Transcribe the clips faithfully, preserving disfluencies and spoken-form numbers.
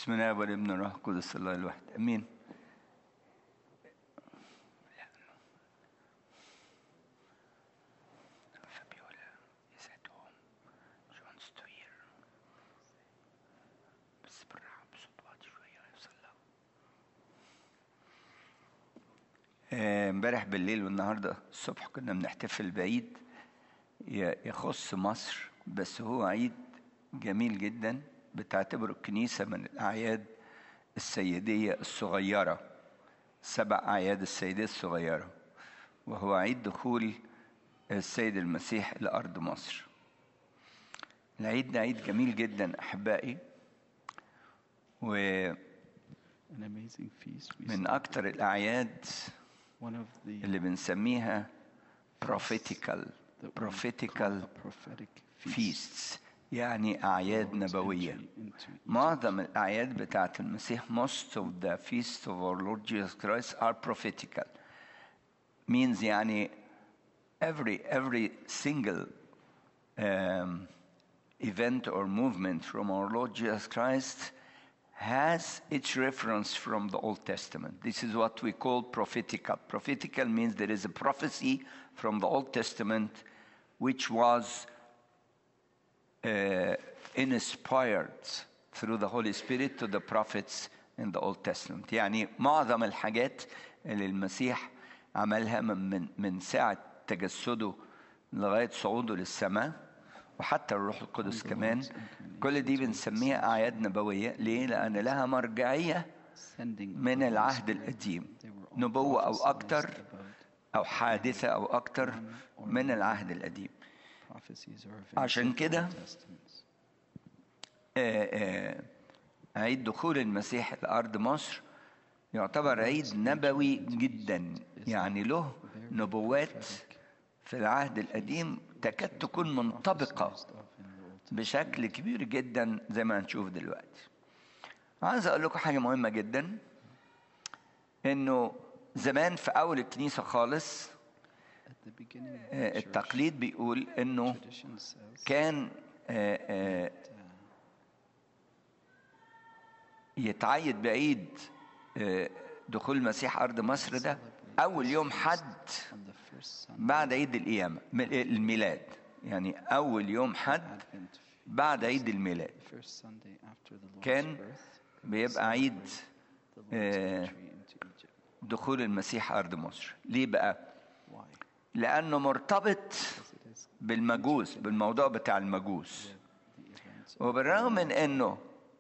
بسم الله والابن والروح القدس الله الواحد امين. امبارح بالليل والنهارده الصبح كنا بنحتفل بعيد يخص مصر، بس هو عيد جميل جدا بتعتبره الكنيسة من الأعياد السيدية الصغيرة، سبع أعياد السيدية الصغيرة، وهو عيد دخول السيد المسيح لأرض مصر. العيد ده عيد جميل جدا أحبائي، ومن أكتر الأعياد اللي بنسميها prophetical prophetical feasts، يعني أعياد نبوية. معظم الأعياد بتاعت المسيح most of the feasts of our Lord Jesus Christ are prophetical. means يعني every every single um, event or movement from our Lord Jesus Christ has its reference from the Old Testament. This is what we call prophetical. Prophetical means there is a prophecy from the Old Testament which was uh, inspired through the Holy Spirit to the prophets in the Old Testament. يعني معظم الحاجات اللي المسيح عملها من من ساعة تجسده لغاية صعوده للسماء وحتى الروح القدس كمان، كل دي بنسميها أعياد نبوية. ليه؟ لأن لها مرجعية من العهد القديم، نبوة أو أكتر أو حادثة أو أكتر من العهد القديم. عشان كده عيد دخول المسيح لأرض مصر يعتبر عيد نبوي جدا، يعني له نبوات في العهد القديم تكاد تكون منطبقة بشكل كبير جدا زي ما هنشوف دلوقتي. عايز أقول لكم حاجة مهمة جدا، إنه زمان في أول الكنيسة خالص التقليد بيقول إنه كان يتعيد بعيد دخول المسيح أرض مصر ده أول يوم حد بعد عيد القيامة الميلاد، يعني أول يوم حد بعد عيد الميلاد كان بيبقى عيد دخول المسيح أرض مصر. ليه بقى؟ لأنه مرتبط بالمجوس، بالموضوع بتاع المجوس. وبالرغم من أنه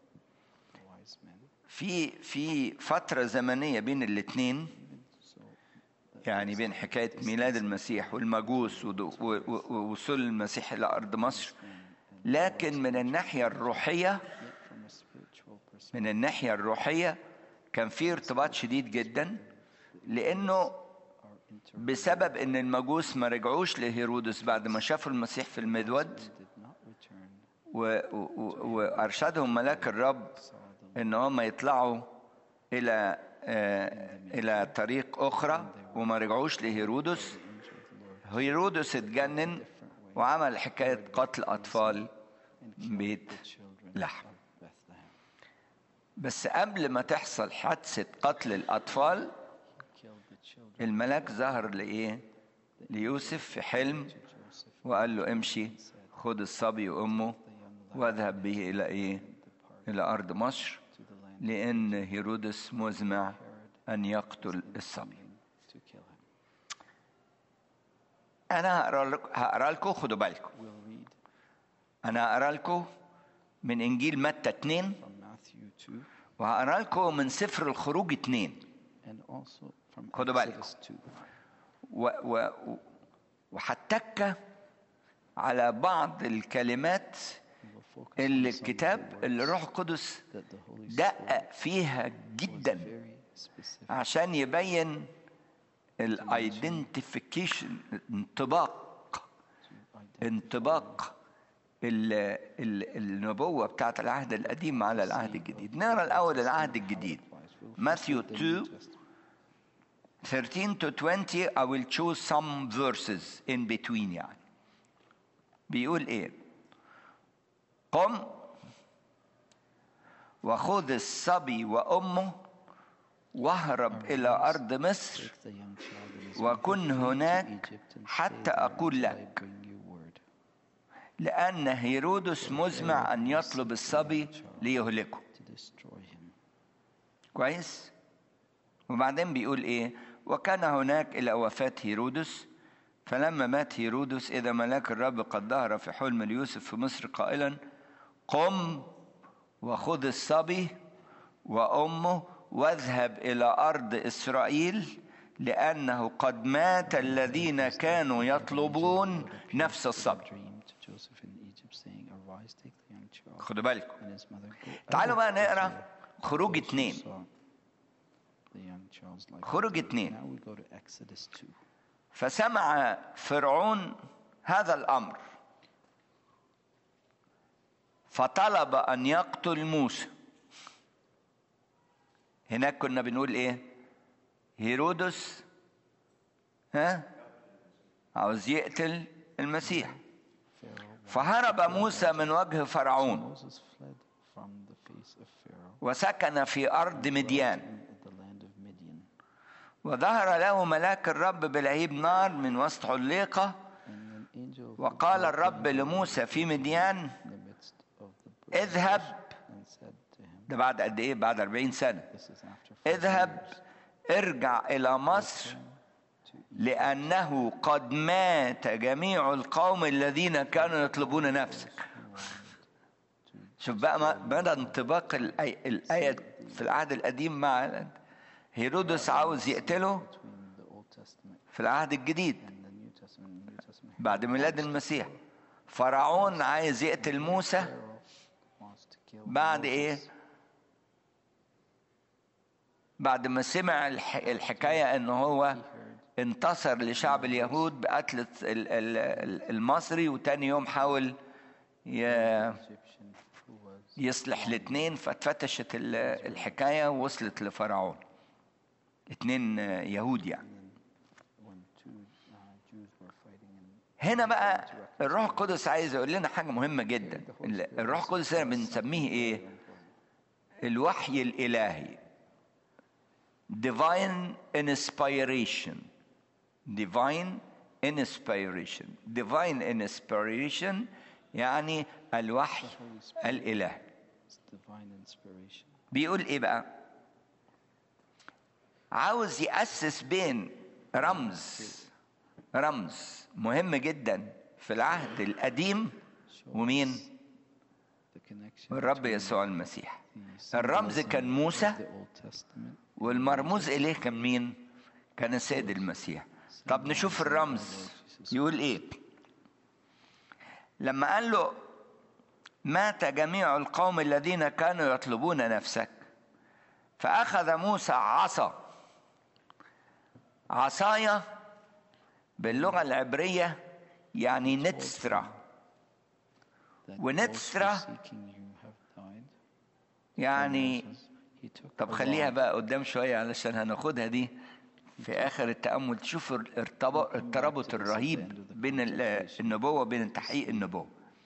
في في فترة زمنية بين الاثنين، يعني بين حكاية ميلاد المسيح والمجوس ووصول المسيح إلى أرض مصر، لكن من الناحية الروحية من الناحية الروحية كان في ارتباط شديد جدا، لأنه بسبب أن المجوس ما رجعوش لهيرودس بعد ما شافوا المسيح في المذود، وأرشدهم ملاك الرب أن هم يطلعوا إلى إلى طريق أخرى وما رجعوش لهيرودس. هيرودس اتجنن وعمل حكاية قتل أطفال بيت لحم. بس قبل ما تحصل حادثة قتل الأطفال، الملاك ظهر لإيه؟ ليوسف في حلم وقال له امشي خد الصبي وأمه واذهب به إلى إيه؟ إلى أرض مصر، لأن هيرودس مزمع أن يقتل الصبي. أنا هقرأ لكم هقرأ لكم خدوا بالكم. أنا هقرأ لكم من إنجيل متى اثنين، وهقرأ لكم من سفر الخروج اثنين. خدوا بالكم. و و وحتك على بعض الكلمات اللي الكتاب اللي الروح القدس دقق فيها جدا عشان يبين الايدنتيفيكيشن، انطباق انطباق النبوة بتاعت العهد القديم على العهد الجديد. نقرأ الأول العهد الجديد، ماثيو اثنين thirteen to twenty. I will choose some verses in between. يعني بيقول ايه؟ قم وخذ الصبي وأمه واهرب إلى أرض مصر وكن هناك حتى أقول لك، لأن هيرودس مزمع أن يطلب الصبي ليهلكه. كويس؟ وبعدين بيقول إيه؟ وكان هناك إلى وفاة هيرودس، فلما مات هيرودس إذا ملاك الرب قد ظهر في حلم ليوسف في مصر قائلا: قم وخذ الصبي وأمه واذهب إلى أرض إسرائيل، لأنه قد مات الذين كانوا يطلبون نفس الصبي. خدوا بالكم. تعالوا بقى نقرأ خروج اتنين. خروج اتنين. فسمع فرعون هذا الأمر فطلب أن يقتل موسى. هناك كنا بنقول إيه؟ هيرودس ها عاوز يقتل المسيح. فهرب موسى من وجه فرعون وسكن في أرض مديان، وظهر له ملاك الرب بلهيب نار من وسط حليقة، وقال الرب لموسى في مديان: اذهب. ده بعد قد ايه؟ بعد أربعين سنة. اذهب ارجع إلى مصر، لأنه قد مات جميع القوم الذين كانوا يطلبون نفسك. شوف بقى مدى انطباق الآية في العهد القديم مع هيرودس عاوز يقتله في العهد الجديد بعد ميلاد المسيح. فرعون عايز يقتل موسى بعد ايه؟ بعد ما سمع الحكاية انه هو انتصر لشعب اليهود بقتل المصري، وتاني يوم حاول يصلح الاثنين، فاتفتشت الحكاية ووصلت لفرعون. اتنين يهود يعني. هنا بقى الروح القدس عايز يقول لنا حاجة مهمة جدا. الروح القدس هنا بنسميه ايه؟ الوحي الإلهي. Divine inspiration. Divine inspiration. Divine inspiration يعني الوحي الإلهي. بيقول ايه بقى؟ عاوز يأسس بين رمز رمز مهم جدا في العهد القديم ومين؟ الرب يسوع المسيح. الرمز كان موسى، والمرموز إليه كان مين؟ كان السيد المسيح. طب نشوف الرمز يقول ايه. لما قال له مات جميع القوم الذين كانوا يطلبون نفسك، فأخذ موسى عصا. عصايا باللغة العبرية يعني نتسترا، ونتسترا يعني، طب خليها بقى قدام شوية علشان هناخدها دي في آخر التأمل. تشوف الترابط الرهيب بين النبوة وبين تحقيق النبوة.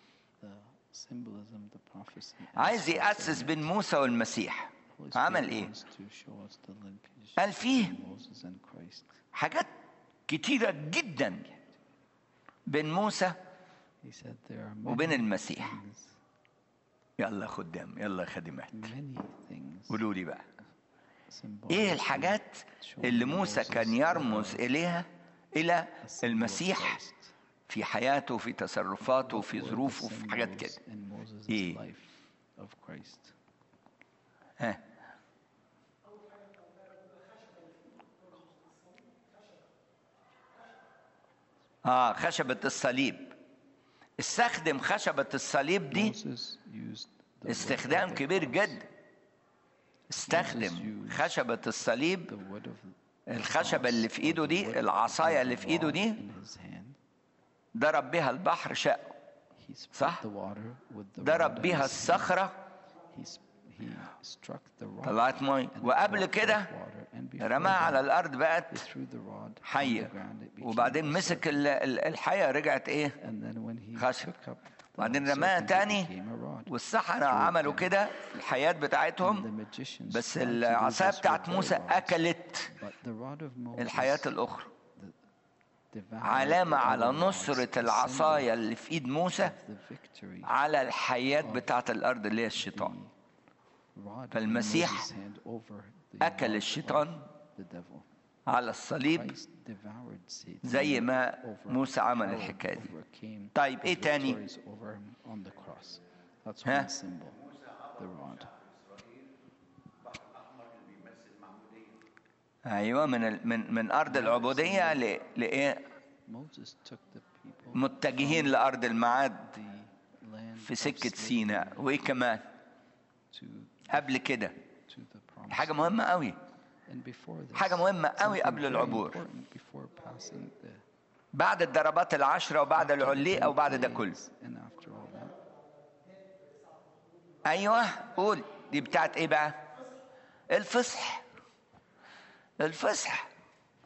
عايز يأسس بين موسى والمسيح. عمل ايه؟ قال فيه حاجات كتيرة جدا بين موسى وبين المسيح. يلا خدام، يلا خدمات، قولوا لي بقى ايه الحاجات اللي موسى كان يرمز اليها الى المسيح في حياته، في تصرفاته، في ظروفه، في حاجات كده. ايه؟ ها اه خشبة الصليب. استخدم خشبة الصليب دي استخدام كبير جدا. استخدم خشبة الصليب، الخشبة اللي في ايده دي، العصاية اللي في ايده دي، ضرب بها البحر شقه، صح؟ ضرب بها الصخرة طلعت مي، وقبل كده رماها على الارض بقت حية، وبعدين مسك الحية رجعت ايه؟ خشب، وبعدين رماها تاني والسحرة عملوا كده في الحياة بتاعتهم، بس العصاية بتاعت موسى أكلت الحياة الأخرى، علامة على نصرة العصاية اللي في إيد موسى على الحياة بتاعت الأرض اللي هي الشيطان. فالمسيح أكل الشيطان على الصليب زي ما موسى عمل الحكاية دي. طيب إيه تاني؟ ها؟ أيوة، من من من أرض العبودية لإيه؟ متجهين لأرض الميعاد في سكة سيناء. وإيه كمان؟ قبل كده حاجة مهمة قوي، حاجة مهمة قوي قبل العبور، بعد الضربات العشرة وبعد العليقة وبعد ده كله. أيوة قول، دي بتاعت إيه بقى؟ الفصح. الفصح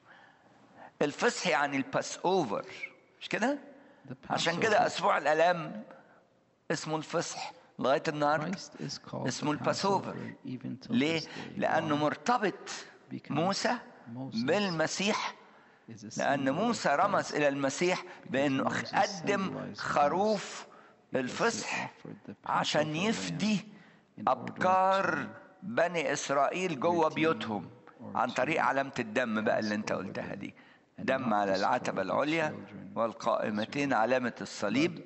الفصح يعني الباس أوفر، مش كده؟ عشان كده أسبوع الآلام اسمه الفصح لغاية النهاردة، اسمه الباس أوفر. ليه؟ لأنه مرتبط موسى بالمسيح، لأن موسى رمز إلى المسيح بأنه قدم خروف الفصح عشان يفدي أبكار بني إسرائيل جوه بيوتهم عن طريق علامة الدم بقى اللي انت قلتها دي، دم على العتبة العليا والقائمتين، علامة الصليب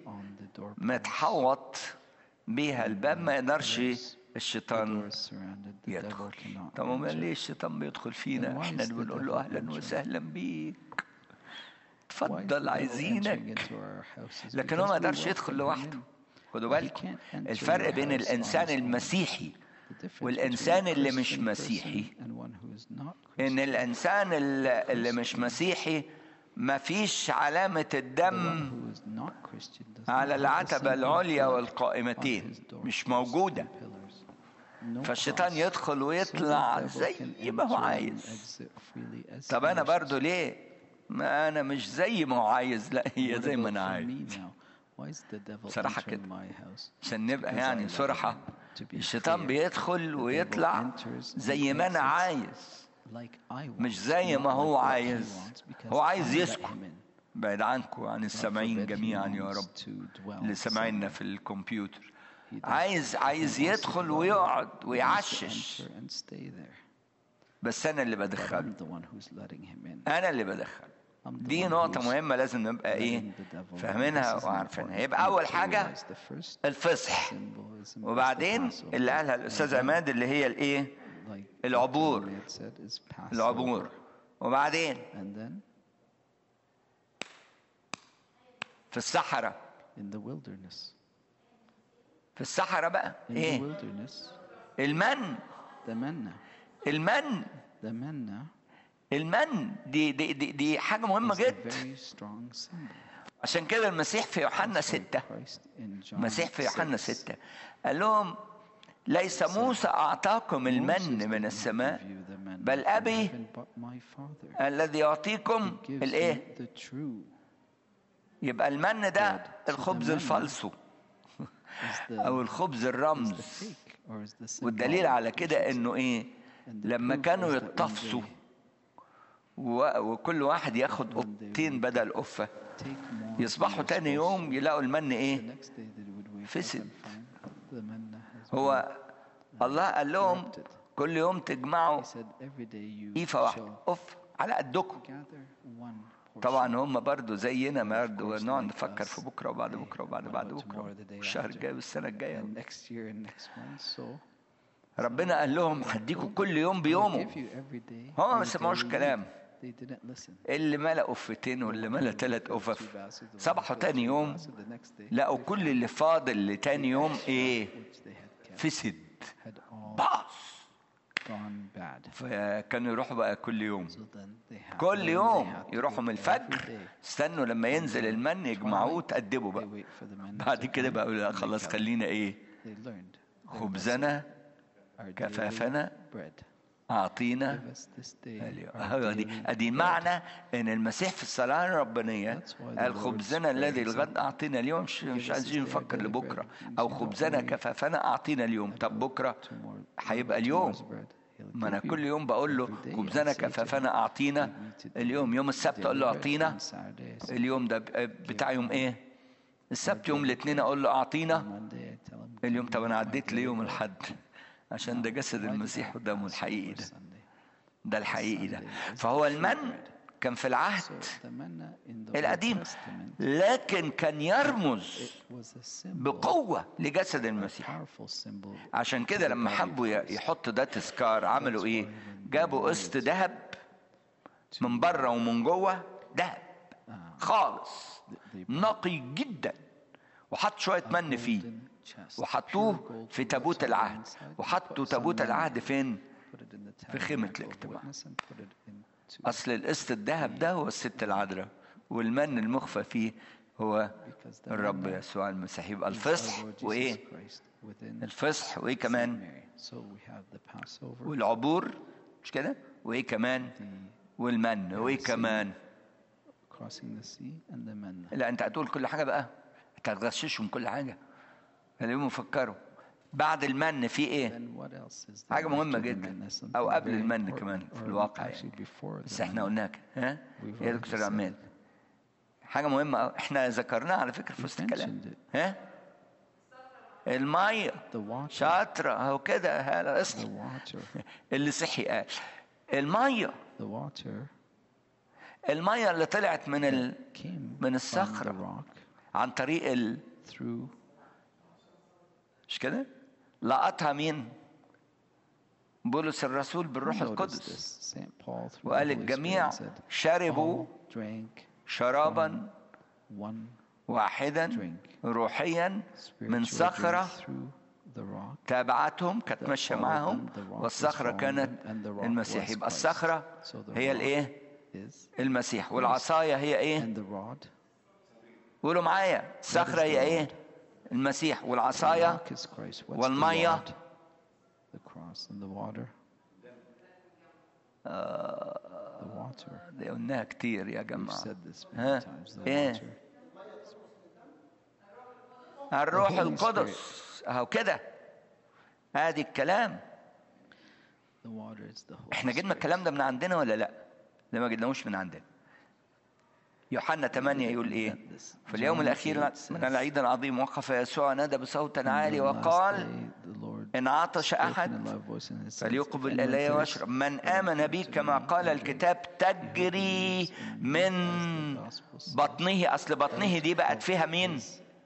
متحوط بيها الباب، ما يقدرش الشيطان يدخل. طب ما ليه الشيطان بيدخل فينا؟ احنا اللي بنقول له اهلا وسهلا بيك، تفضل عايزينك، لكن هو ما يقدرش يدخل لوحده. خدوا بالكم الفرق بين الانسان المسيحي والإنسان اللي مش مسيحي، إن الإنسان اللي مش مسيحي ما فيش علامة الدم على العتبة العليا والقائمتين، مش موجودة، فالشيطان يدخل ويطلع زي ما هو عايز. طب أنا برضو ليه؟ ما أنا مش زي ما هو عايز، لا هي زي ما أنا عايز صراحة كده، عشان نبقى يعني صراحة. الشيطان بيدخل ويطلع زي ما أنا عايز، مش زي ما هو عايز. هو عايز يسكن بعيد عنكم عن السامعين جميعا يا رب اللي سامعيننا في الكمبيوتر، عايز عايز يدخل ويقعد ويعشش، بس أنا اللي بدخله، أنا اللي بدخله. دي نقطة مهمة لازم نبقى إيه فاهمينها وعارفينها. يبقى أول حاجة الفصح، وبعدين اللي قالها الأستاذ عماد اللي هي الإيه؟ العبور. العبور وبعدين في الصحراء. في الصحراء بقى إيه؟ المن. المن المن دي دي دي, دي حاجة مهمة جدا. عشان كده المسيح في يوحنا ستة المسيح في يوحنا ستة قال لهم ليس موسى أعطاكم المن من السماء، بل أبي الذي يعطيكم الإيه؟ يبقى المن ده الخبز الفالصو أو الخبز الرمز. والدليل على كده إنه إيه؟ لما كانوا يتطفسوا وكل واحد ياخد قطين بدل قفة، يصبحوا تاني يوم يلاقوا المن ايه؟ فسد. هو الله قال لهم كل يوم تجمعوا ايفة واحدة قف على قدكم. طبعا هم برضو زينا برضو نقعد نفكر في بكرة وبعد بكرة وبعد بعد بكرة والشهر الجاي والسنة الجاية. ربنا قال لهم هديكوا كل يوم بيومه، هم ما سمعوش كلام. اللي ملأ قفتين واللي ملأ ثلاث قفف صبحوا تاني يوم لقوا كل اللي فاضل لتاني يوم ايه؟ فسد باص. فكانوا يروحوا بقى كل يوم كل يوم يروحوا من الفجر، استنوا لما ينزل المن يجمعوه تأدبوا بقى. بعد كده بقى خلاص خلينا ايه؟ خبزنا كفافنا أعطينا اليوم. هو دي أدي معنى إن المسيح في الصلاة الربانية قال خبزنا الذي الغد أعطينا اليوم. مش, مش عايزين نفكر لبكرة، أو خبزنا كفافنا أعطينا اليوم. طب بكرة هيبقى اليوم، ما أنا كل يوم بقول له خبزنا كفافنا أعطينا اليوم. يوم السبت أقول له أعطينا اليوم، ده بتاع يوم إيه؟ السبت. يوم الاثنين أقول له أعطينا اليوم. طب أنا عديت ليوم الحد عشان ده جسد المسيح ودمه الحقيقي، ده ده الحقيقي ده. فهو المن كان في العهد القديم، لكن كان يرمز بقوة لجسد المسيح. عشان كده لما حبوا يحطوا ده تذكار عملوا ايه؟ جابوا قسط ذهب من بره ومن جوه، ذهب خالص نقي جدا، وحط شوية من فيه وحطوه في تابوت العهد. وحطوا تابوت العهد فين؟ في خيمة الاجتماع. أصل القسط الذهب ده هو الست العذراء، والمن المخفى فيه هو الرب يسوع المسيح. يبقى الفصح وإيه؟ الفصح وإيه كمان؟ والعبور، مش كده؟ وإيه كمان؟ والمن، وإيه كمان؟ لا أنت هتقول كل حاجة بقى، هتغششهم كل حاجة. اليوم فكروا بعد المن في ايه؟ حاجة مهمة جدا، او قبل المن كمان في الواقع يعني، بس احنا قلناها. ها يا دكتور عماد، حاجة مهمة احنا ذكرناها على فكرة في وسط الكلام. ها المية شاطرة اهو كده، هذا اصل اللي صحي قال المية. المية اللي طلعت من ال... من الصخرة عن طريق ال... مش كده؟ لقطها مين؟ بولس الرسول بالروح القدس، وقال الجميع شربوا شرابا واحدا روحيا من صخرة تابعتهم، كانت ماشية معهم، والصخرة كانت المسيح. يبقى الصخرة هي الايه؟ المسيح. والعصاية هي ايه؟ قولوا معايا، الصخرة هي ايه؟ المسيح. والعصاية والمية آه دي قلناها كتير يا جماعة. ها ايه؟ الروح القدس اهو كده، ادي الكلام. احنا جبنا الكلام ده من عندنا ولا لا؟ لا ما جبناهوش من عندنا. يوحنا ثمانية يقول ايه؟ في اليوم الأخير من العيد العظيم وقف يسوع نادى بصوت عالي وقال إن عطش أحد فليقبل إلي واشرب. من آمن بي كما قال الكتاب تجري من بطنه. أصل بطنه دي بقت فيها مين؟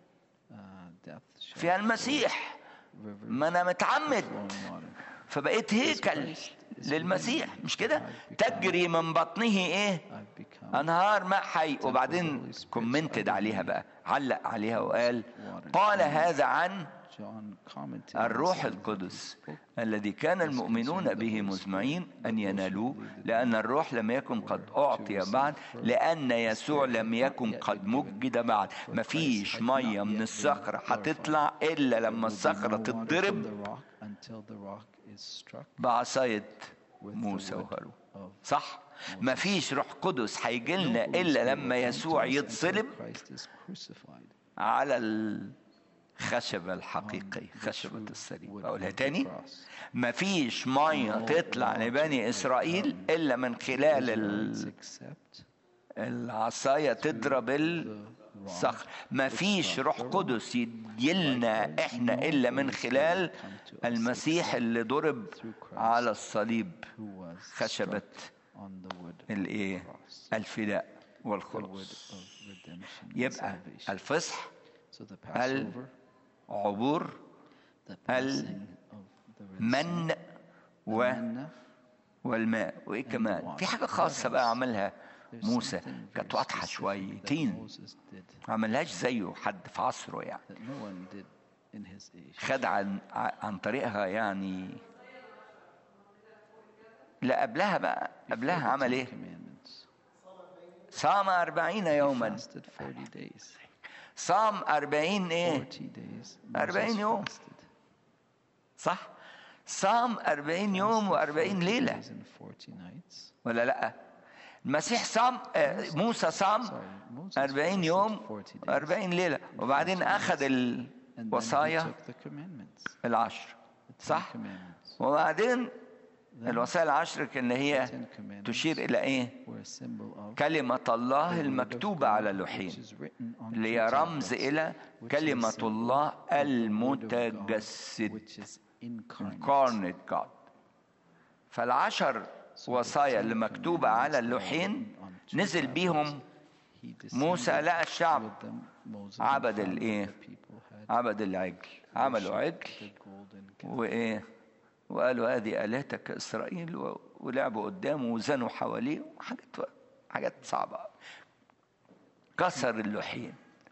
فيها المسيح. ما أنا متعمد فبقيت هيكل للمسيح، مش كده؟ تجري من بطنه ايه؟ انهار ماء حي. وبعدين كومنتد عليها بقى، علق عليها وقال قال هذا عن الروح القدس الذي كان المؤمنون به مزمعين أن ينالوه، لأن الروح لم يكن قد أعطي بعد، لأن يسوع لم يكن قد مجد بعد. مفيش مية من الصخرة هتطلع إلا لما الصخرة تتضرب بعصاية موسى وهارون. صح؟ مفيش روح قدس هيجيلنا إلا لما يسوع يتصلب على الخشبة الحقيقية، خشبة الصليب. أقولها تاني، مفيش مية تطلع لبني إسرائيل إلا من خلال ال... العصاية تضرب الصخر. مفيش روح قدس يجيلنا إحنا إلا من خلال المسيح اللي ضرب على الصليب، خشبة الايه؟ الفداء والخلاص. يبقى الفصح، العبور، المن و والماء. وايه كمان؟ في حاجه خاصه بقى عملها موسى، كانت واضحه شويتين، ما عملهاش زيه حد في عصره يعني، خد عن عن طريقها يعني. لا قبلها بقى، قبلها عمل ايه؟ صام أربعين يوما. صام أربعين ايه؟ أربعين يوم. صح؟ صام أربعين يوم وأربعين ليلة ولا لا؟ المسيح صام، موسى صام أربعين يوم وأربعين ليلة، وبعدين أخذ الوصايا العشر، صح؟ وبعدين الوصايا العشر كان هي تشير إلى إيه؟ كلمة الله المكتوبة على اللوحين، اللي هي رمز إلى كلمة الله المتجسد، incarnate God. فالعشر وصايا اللي مكتوبة على اللوحين نزل بيهم موسى، لقى الشعب عبد الايه؟ عبد العجل، عملوا عجل وايه؟ وقالوا هذه آلهتك إسرائيل، ولعبوا قدامه وزنوا حواليه، حاجات حاجات صعبة، كسر اللوحين.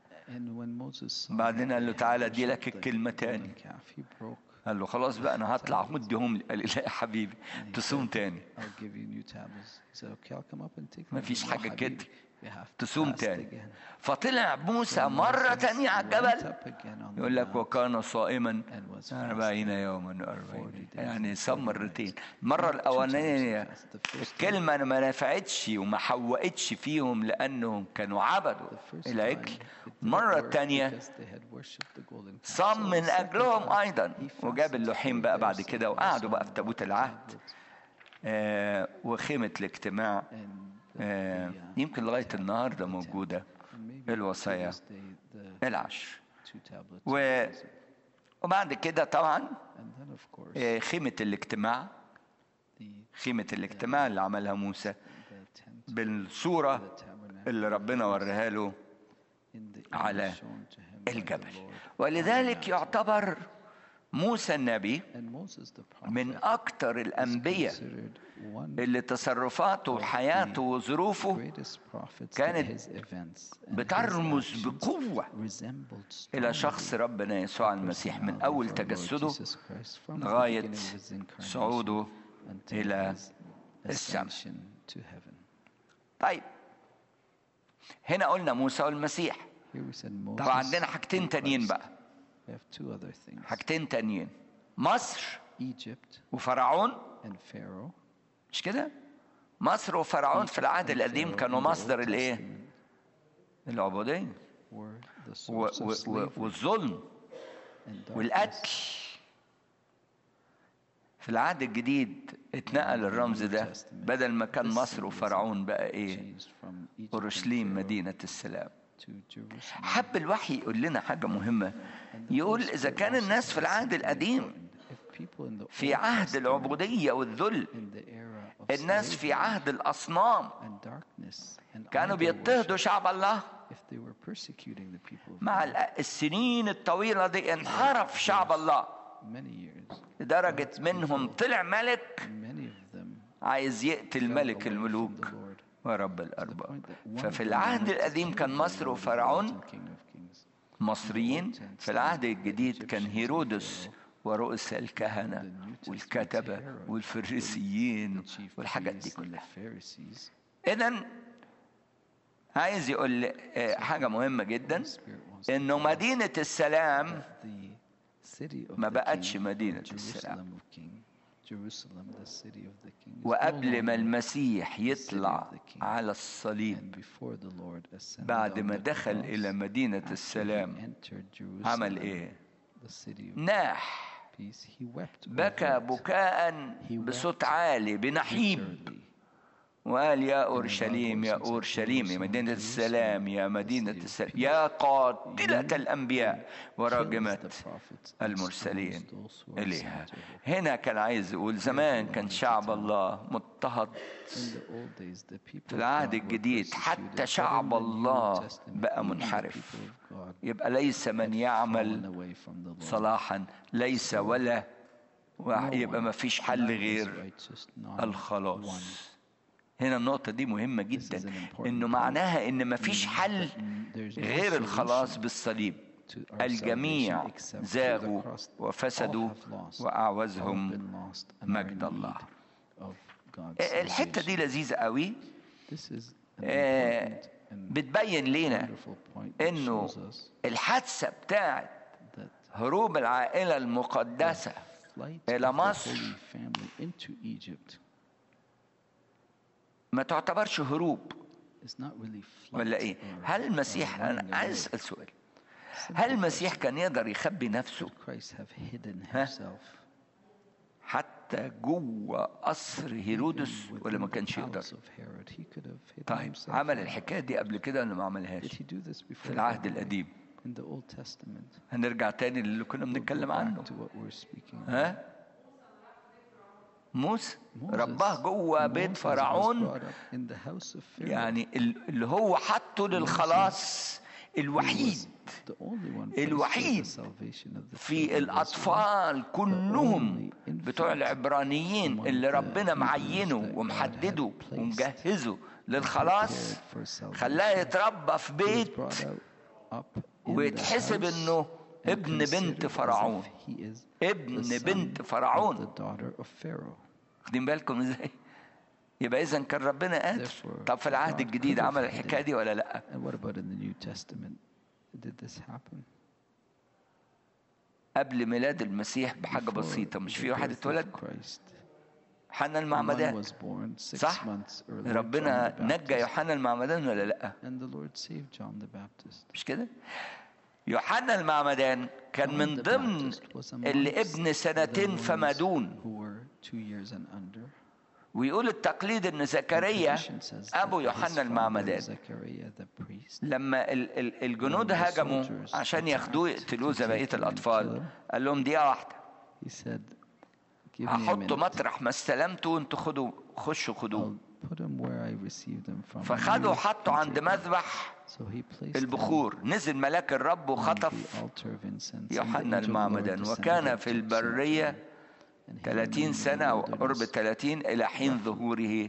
بعدين قال له تعالى ادي لك الكلمة تاني، قال له خلاص بقى انا هطلع مديهم. قال لا يا حبيبي تصوم تاني، ما فيش حاجة كده، تصوم تاني. فطلع موسى مرة تانية على الجبل، يقول لك وكان صائما أربعين يوما وأربعين، يعني صام مرتين. المرة الأولانية الكلمة ما نفعتش وما حوقتش فيهم لأنهم كانوا عبدوا العجل. المرة الثانية صام من أجلهم أيضا، وجاب اللوحين بقى بعد كده وقعدوا بقى في تابوت العهد آه وخيمة الاجتماع. آه يمكن لغاية النهاردة موجودة الوصايا العشر. وبعد كده طبعا آه خيمة الاجتماع، خيمة الاجتماع اللي عملها موسى بالصورة اللي ربنا وريها له على الجبل. ولذلك يعتبر موسى النبي من أكثر الأنبياء اللي تصرفاته وحياته وظروفه كانت بترمز بقوة إلى شخص ربنا يسوع المسيح، من أول تجسده لغاية صعوده إلى السماء. طيب هنا قلنا موسى والمسيح. طبعا عندنا حاجتين تانيين بقى، حاجتين تانيين، مصر وفرعون، مش كده؟ مصر وفرعون في العهد القديم كانوا مصدر الايه؟ العبودية والظلم والقتل. في العهد الجديد اتنقل الرمز ده، بدل ما كان مصر وفرعون بقى ايه؟ اورشليم مدينة السلام. حب الوحي يقول لنا حاجة مهمة، يقول إذا كان الناس في العهد القديم في عهد العبودية والذل، الناس في عهد الأصنام كانوا بيضطهدوا شعب الله، مع السنين الطويلة دي انحرف شعب الله لدرجة منهم طلع ملك عايز يقتل ملك الملوك ورب الأرباب. ففي العهد القديم كان مصر وفرعون مصريين، في العهد الجديد كان هيرودس ورؤساء الكهنة والكتبة والفريسيين والحاجات دي كلها. إذن عايز يقول حاجة مهمة جدا، إنه مدينة السلام ما بقتش مدينة السلام. وقبل ما المسيح يطلع على الصليب بعد ما دخل إلى مدينة السلام عمل إيه؟ ناح، بكى بكاء بصوت عالي بنحيب، وقال يا أورشليم يا أورشليم يا مدينة السلام يا مدينة السلام يا قاتلة الأنبياء وراجمة المرسلين إليها. هنا كان عايز يقول زمان كان شعب الله مضطهد، في العهد الجديد حتى شعب الله بقى منحرف. يبقى ليس من يعمل صلاحا، ليس ولا، يبقى ما فيش حل غير الخلاص. هنا النقطة دي مهمة جدا، انه معناها ان ما فيش حل غير الخلاص بالصليب. الجميع زاغوا وفسدوا وأعوزهم مجد الله. الحتة دي لذيذة قوي، بتبين لنا انه الحادثة بتاعت هروب العائلة المقدسة إلى مصر ما تعتبرش هروب ولا إيه؟ هل المسيح، أنا عايز أسأل سؤال، هل المسيح كان يقدر يخبي نفسه حتى جوه قصر هيرودس ولا ما كانش يقدر؟ طيب عمل الحكاية دي قبل كده ولا ما عملهاش؟ في العهد القديم. هنرجع تاني للي كنا بنتكلم عنه. ها؟ موسى رباه جوه بيت فرعون، يعني اللي هو حطه للخلاص الوحيد الوحيد في الأطفال كلهم بتوع العبرانيين اللي ربنا معينه ومحدده ومجهزه للخلاص، خلاه يتربى في بيت ويتحسب انه ابن بنت فرعون، ابن بنت فرعون. خدين بالكم ازاي؟ يبقى إذن كان ربنا قادر. طب في العهد الجديد عمل الحكاية دي ولا لأ؟ قبل ميلاد المسيح بحاجة بسيطة، مش في واحد اتولد يوحنا المعمدان، صح؟ ربنا نجى يوحنا المعمدان ولا لأ؟ مش كده؟ يوحنا المعمدان كان من ضمن اللي ابن سنتين فما دون، ويقول التقليد ان زكريا ابو يوحنا المعمدان لما الجنود هجموا عشان ياخدوه يقتلوه زي بقيه الاطفال، قال لهم دقيقه واحده هحطه مطرح ما استلمته وانتوا خدوا خشوا خدوه. فخدوا حطوا عند مذبح البخور، نزل ملاك الرب وخطف يوحنا المعمدان، وكان في البرية ثلاثين سنة أو قرب ثلاثين إلى حين ظهوره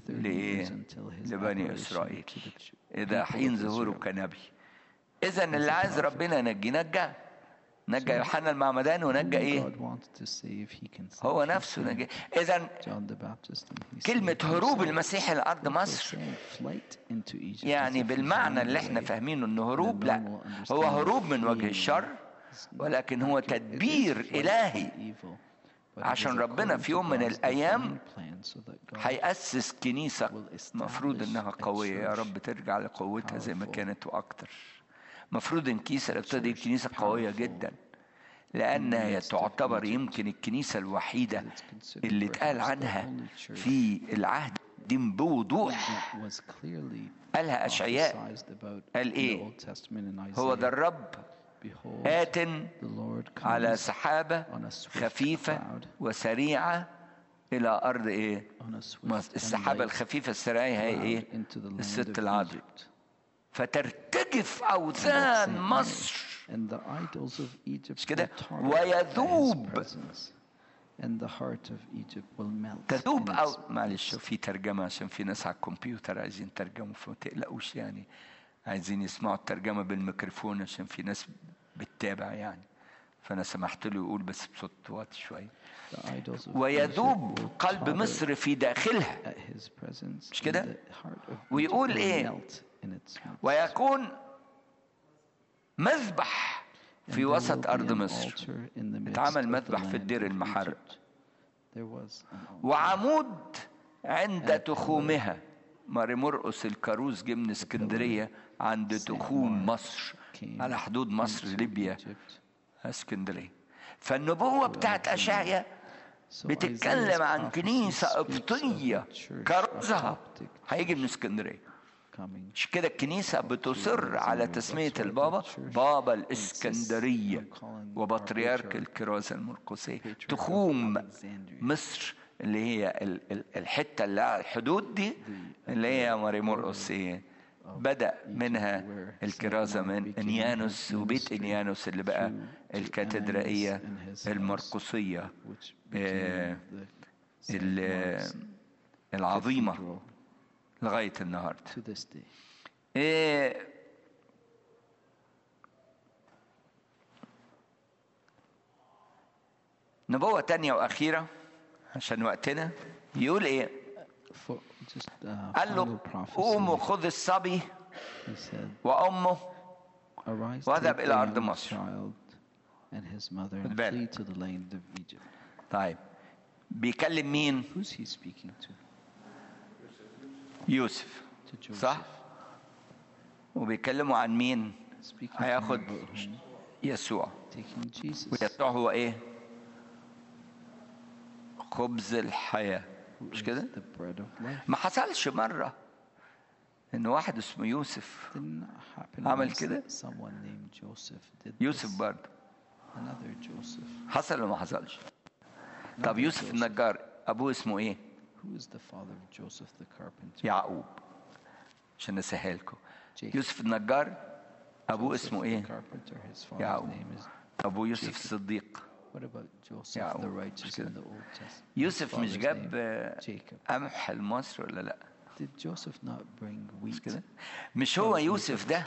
لبني إسرائيل. إذا حين ظهوره كنبي. إذن اللي عايز ربنا ينجي نجى نجى يوحنا المعمدان ونجى إيه؟ هو نفسه نجى. إذن كلمة هروب المسيح لأرض مصر يعني بالمعنى اللي احنا فاهمينه إنه هروب، لا، هو هروب من وجه الشر، ولكن هو تدبير إلهي عشان ربنا في يوم من الأيام هيأسس كنيسة مفروض إنها قوية، يا رب ترجع لقوتها زي ما كانت وأكتر. مفروض إن كنيسة تبتدي كنيسة قوية جدا، لأنها تعتبر يمكن الكنيسة الوحيدة اللي اتقال عنها في العهد القديم بوضوح. قالها أشعياء، قال إيه؟ هو ده الرب آت على سحابة خفيفة وسريعة إلى أرض إيه؟ مصر. السحابة الخفيفة السريعة هي إيه؟ الست العذراء. فترتجف أوثان مصر مش كده؟ ويذوب تذوب أو معلش في ترجمة عشان في ناس على الكمبيوتر عايزين ترجموا، فما تقلقوش يعني، عايزين يسمعوا الترجمة بالميكروفون عشان في ناس بتتابع يعني، فأنا سمحت له يقول بس بصوت واطي شوية. ويذوب قلب مصر في داخلها مش كده؟ ويقول إيه؟ ويكون مذبح في وسط أرض مصر. اتعمل مذبح في الدير المحرق، وعمود عند تخومها. ماري مرقس الكاروز جه من اسكندرية عند تخوم مصر على حدود مصر ليبيا اسكندرية. فالنبوة بتاعت أشعيا بتتكلم عن كنيسة قبطية كرزها هيجي من اسكندرية. مش كده الكنيسة بتصر على تسمية البابا بابا الإسكندرية وبطريرك الكرازة المرقسية. تخوم مصر اللي هي الحتة اللي على الحدود دي اللي هي ماري مرقس بدأ منها الكرازة من إنيانوس، وبيت إنيانوس اللي بقى الكاتدرائية المرقسية العظيمة لغاية النهاردة. إيه نبوة تانية وأخيرة عشان وقتنا، يقول إيه؟ قال له قوم وخذ الصبي وأمه واذهب إلى أرض مصر. طيب بيكلم مين؟ Who's he speaking to? يوسف To Joseph. صح؟ وبيكلموا عن مين؟ Speaking to him هياخد about whom? يسوع. Taking Jesus. ويسوع هو ايه؟ خبز الحياة، Who مش is كده؟ the bread of life. ما حصلش مرة إن واحد اسمه يوسف Didn't happen عمل once كده؟ that someone named Joseph did يوسف this. برضه Another Joseph. حصل ولا ما حصلش؟ طب Another يوسف Joseph. النجار أبوه اسمه إيه؟ Who is the father of Joseph the carpenter? يعقوب. عشان أسهلكم. Jacob. يوسف النجار أبوه Joseph اسمه the إيه؟ carpenter, his father's يعقوب. name is. أبوه يوسف Jacob. الصديق. What about Joseph يعقوب. the مش righteous كده؟ in the Old Testament? His يوسف مش father's جاب name, آه، Jacob. قمح لمصر ولا لأ؟ Did Joseph not bring مش wheat? كده؟ مش هو يوسف ده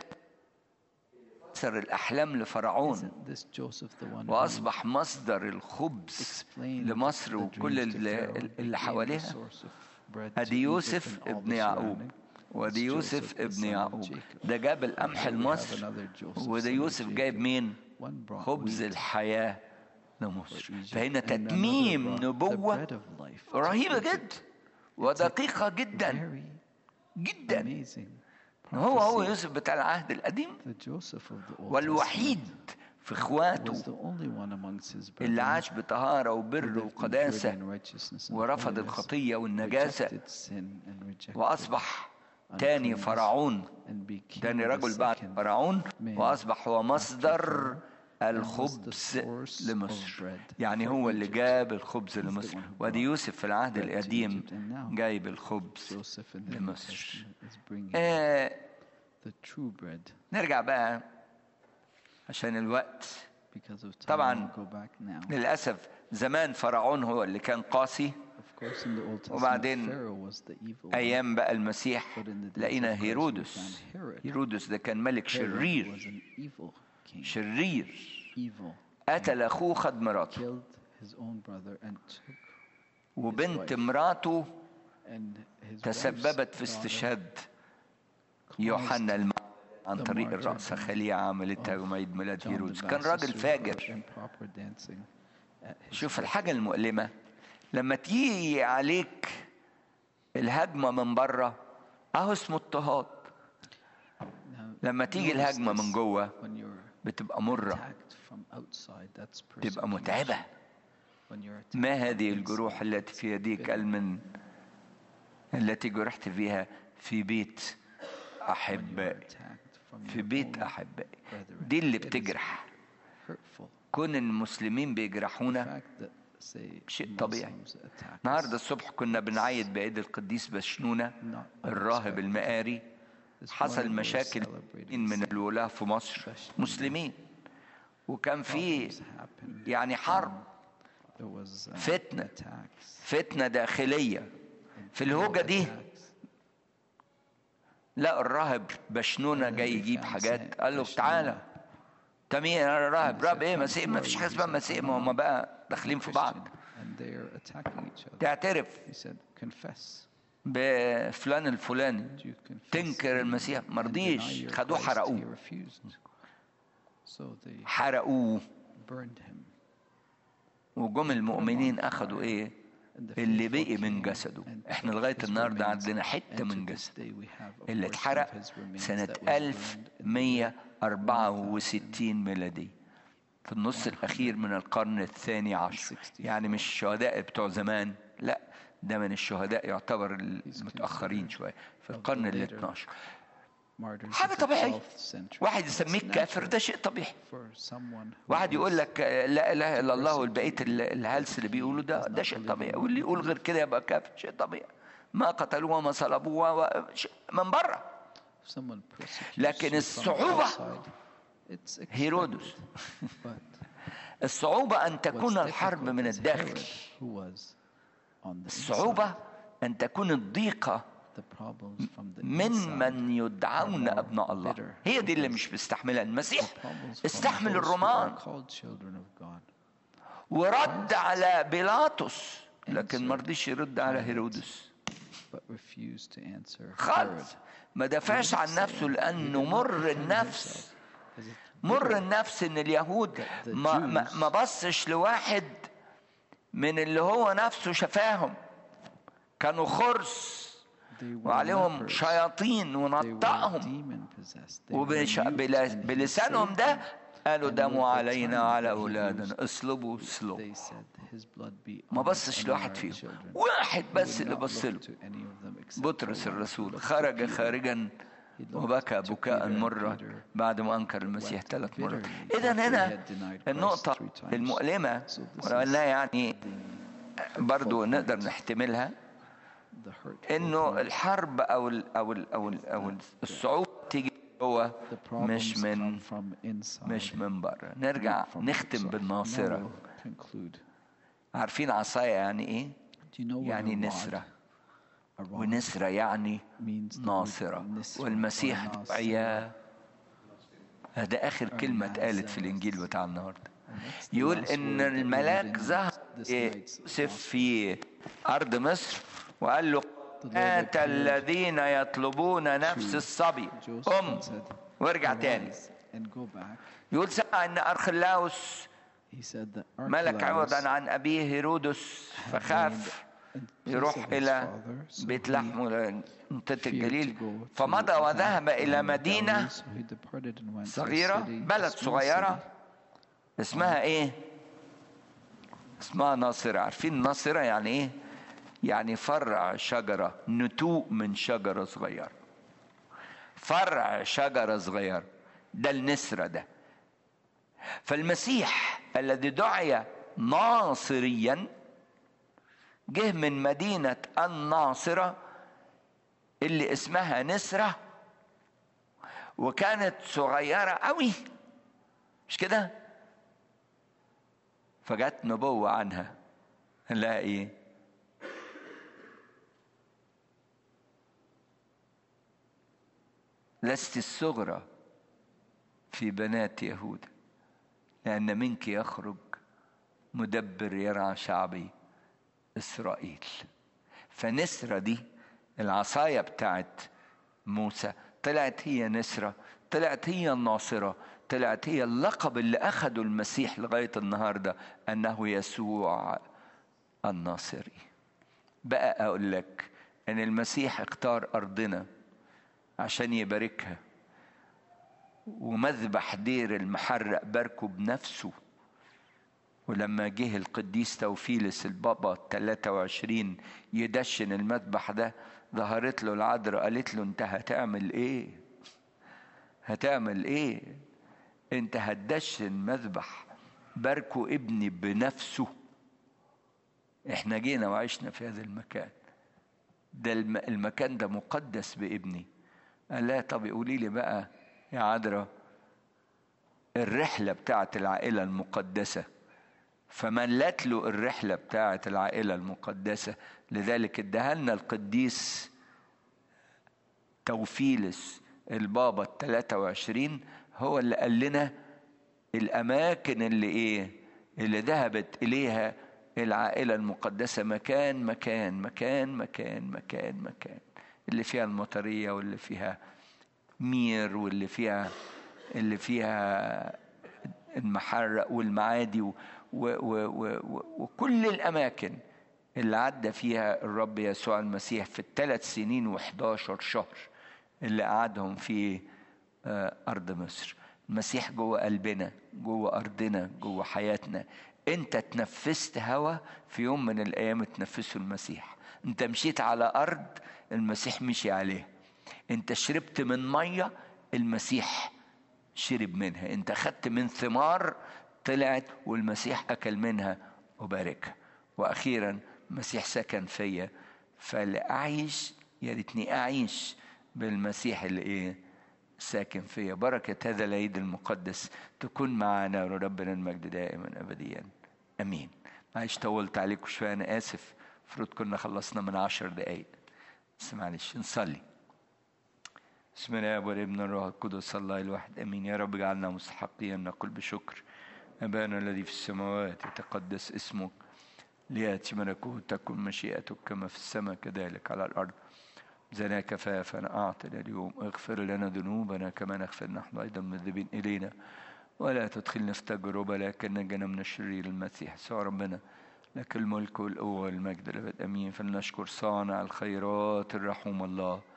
فسر الأحلام لفرعون Isn't this Joseph the one who وأصبح مصدر الخبز explained لمصر the وكل dreams to اللي, Pharaoh, اللي became the حواليها؟ source of bread to أدي Egypt يوسف and all ابن the يعقوب surrounding? ودي It's يوسف Joseph, the ابن son of يعقوب. Jacob. ده جاب القمح Here we have لمصر another Joseph, وده son of يوسف جايب Jacob. مين؟ One brought خبز wheat الحياة لمصر. for Egypt, فهنا and another تتميم brought the نبوة bread of life to رهيبة Egypt. جدا ودقيقة جدا Very جدا. amazing هو هو prophecy. يوسف بتاع العهد القديم The Joseph of the Old والوحيد Testament في was اخواته the only one amongst his اللي brethren عاش بطهارة who وبر lived in purity وقداسة and righteousness and ورفض holiness, الخطية والنجاسة rejected sin and rejected وأصبح تاني uncleanness, فرعون and became تاني the رجل بعد second فرعون man وأصبح هو after مصدر Pharaoh, and was the الخبز source of لمصر. bread يعني for هو اللي Egypt. جاب الخبز He's the لمصر. one who ودي brought يوسف في العهد bread to القديم Egypt, and now جايب الخبز Joseph in the New لمصر. Testament is bringing آه the true bread. نرجع بقى عشان الوقت. Because of time, طبعا we'll go back now. للأسف زمان فرعون هو اللي كان قاسي. Of course, in the Old Testament, وبعدين Pharaoh was the evil one. أيام بقى المسيح But in the days لقينا of Christ, we هيرودس. found Herod. هيرودس ده كان ملك Herod was شرير an evil king. شرير Evil. قتل أخوه خد مراته Killed his own brother and took وبنت مراته and his تسببت wife's في daughter استشهاد caused يوحنا الم... عن the طريق martyrdom الرأس خلية عملتها يوم عيد ميلاد John the هيرودس. كان Baptist راجل through فاجر. improper dancing at his شوف birth. الحاجة المؤلمة لما تيجي عليك الهجمة من بره أهو اسمه اضطهاد. Now, لما تيجي notice الهجمة this, من جوه when you're بتبقى مرة attacked from outside, that's تبقى persecution. متعبة. When you're attacked ما from هذه inside, الجروح التي في يديك المن التي جرحت فيها في بيت when you're أحبائي attacked from في your بيت own أحبائي brethren. دي اللي It is بتجرح. hurtful. كون المسلمين The بيجرحونا fact that, say, شيء طبيعي. Muslims attack النهارده us, الصبح كنا بنعيد بإيد القديس بشنونة not الراهب unexpected. المقاري. This حصل morning we're مشاكل celebrating من الولاة في مصر Especially مسلمين وكان في problems happen. يعني حرب There was, uh, فتنة attacks, فتنة داخلية في الهوجة دي. attacks. لا الراهب بشنونة And then جاي they يجيب found حاجات Saint قال له Bashnoona. تعالى تمين انا راهب And they راب said, ايه "Come مسيح ما through." فيش حاجه He اسمها said, مسيح "I'm ما هم a بقى داخلين في بعض. Christian." And they're attacking each other. تعترف He said, confess. بفلان الفلاني Do you confess تنكر me المسيح and مرضيش deny your خدوه Christ? حرقوه He refused. So they حرقوه burned him. وجم المؤمنين اخدوا ايه And the اللي faithful بقي من came جسده. and احنا took لغايه his النهارده remains. عندنا حته And من to this جسده day we have a اللي portion of اتحرق his remains سنه that was ألف burned in the ومية year وأربعة وستين ميلادي في النص الأخير من القرن الثاني عشر. يعني مش الشهداء بتوع زمان، لا ده من الشهداء يعتبر المتأخرين شوية في القرن الاثني عشر. حاجة طبيعية. واحد يسميك كافر ده شيء طبيعي. واحد يقول لك لا إله إلا الله والبقية الهلس اللي بيقولوا ده ده شيء طبيعي، واللي يقول غير كده يبقى كافر شيء طبيعي. ما قتلوه وما صلبوه من بره. لكن الصعوبة هيرودس الصعوبة أن تكون الحرب من الداخل. الصعوبة أن تكون الضيقة من من يدعون أبناء الله. هي دي اللي مش بيستحملها المسيح. استحمل الرومان ورد على بيلاطس، لكن ما رضيش يرد على هيرودس خالص. ما دافعش عن نفسه لأنه مر النفس مر النفس ان اليهود ما, ما, ما بصش لواحد من اللي هو نفسه شفاهم. كانوا خرس وعليهم شياطين ونطقهم، وبلسانهم ده قالوا دموا علينا وعلى أولادنا اصلبوا اصلبوا. ما بصش لواحد فيهم، واحد بس اللي بص له، بطرس الرسول. خرج خارجا وبكى بكاء مرة بعد ما أنكر المسيح ثلاث مرات. إذن هنا النقطة المؤلمة ولا يعني برضو نقدر نحتملها، إنه الحرب أو ال أو ال أو ال أو الصعوبة تيجي هو مش من مش من بره. نرجع نختم بالناصرة. عارفين عصاية يعني إيه؟ يعني نسرة، ونسرة يعني ناصرة، والمسيح دعية. هذا آخر كلمة اتقالت في الإنجيل بتاع النهاردة. يقول إن الملاك ظهر يوسف في أرض مصر وقال له مات الذين يطلبون نفس الصبي، قم وارجع تاني. يقول سمع إن أرخلاوس ملك عوضا عن أبيه هيرودس، فخاف يروح إلى بيت لحم منطقة الجليل، فمضى وذهب إلى مدينة صغيرة، بلد صغيرة اسمها إيه؟ اسمها ناصرة. عارفين ناصرة يعني إيه؟ يعني فرع شجرة، نتوء من شجرة صغيرة، فرع شجرة صغيرة، ده النسرة ده. فالمسيح الذي دعي ناصريا جه من مدينة الناصرة اللي اسمها نسرة، وكانت صغيرة قوي، مش كده؟ فجت نبوة عنها، لا ايه؟ لست الصغرى في بنات يهوذا، لأن منك يخرج مدبر يرعى شعبي إسرائيل. فنسرة دي العصاية بتاعت موسى طلعت هي نسرة، طلعت هي الناصرة، طلعت هي اللقب اللي أخده المسيح لغاية النهاردة أنه يسوع الناصري. بقى أقول لك أن المسيح اختار أرضنا عشان يباركها، ومذبح دير المحرق باركه بنفسه. ولما جه القديس توفيلس البابا ثلاثة وعشرين يدشن المذبح ده، ظهرت له العذراء قالت له انت هتعمل ايه؟ هتعمل ايه؟ انت هتدشن مذبح باركه ابني بنفسه. احنا جينا وعشنا في هذا المكان ده، المكان ده مقدس بابني. قال لا طب قولي لي بقى يا عذراء الرحلة بتاعت العائلة المقدسة، فملت له الرحلة بتاعت العائلة المقدسة. لذلك ادهلنا القديس توفيلس البابا الثلاثة وعشرين هو اللي قال لنا الأماكن اللي إيه اللي ذهبت إليها العائلة المقدسة، مكان مكان مكان مكان مكان مكان اللي فيها المطرية، واللي فيها مير، واللي فيها اللي فيها المحرق والمعادي و و و و وكل الأماكن اللي عدى فيها الرب يسوع المسيح في الثلاث سنين وحداشر شهر اللي قعدهم في أرض مصر. المسيح جوه قلبنا، جوه أرضنا، جوه حياتنا. أنت تنفست هوا في يوم من الأيام تنفسه المسيح. أنت مشيت على أرض المسيح مشي عليها. أنت شربت من مية المسيح شرب منها. أنت خدت من ثمار طلعت والمسيح أكل منها وباركها. وأخيرا المسيح سكن فيا، فلأعيش يا ريتني أعيش بالمسيح اللي إيه ساكن فيا. بركة هذا العيد المقدس تكون معنا، وربنا المجد دائما أبديا أمين. معلش طولت عليكم شوية، أنا آسف، المفروض كنا خلصنا من عشر دقايق، بس معلش نصلي. بسم الله والابن الروح القدس الله الواحد امين. يا رب اجعلنا مستحقين نقول بشكر ابانا الذي في السماوات يتقدس اسمك، لياتي ملكوتك، تكن مشيئتك كما في السماء كذلك على الارض. زنا كفافنا اعطنا اليوم، اغفر لنا ذنوبنا كما نغفر نحن ايضا المذنبين الينا، ولا تدخلنا في تجربه لكن نجنا من الشرير المسيح. سوى ربنا لك الملك والقوة والمجد للأبد. أمين. فلنشكر صانع الخيرات الرحوم الله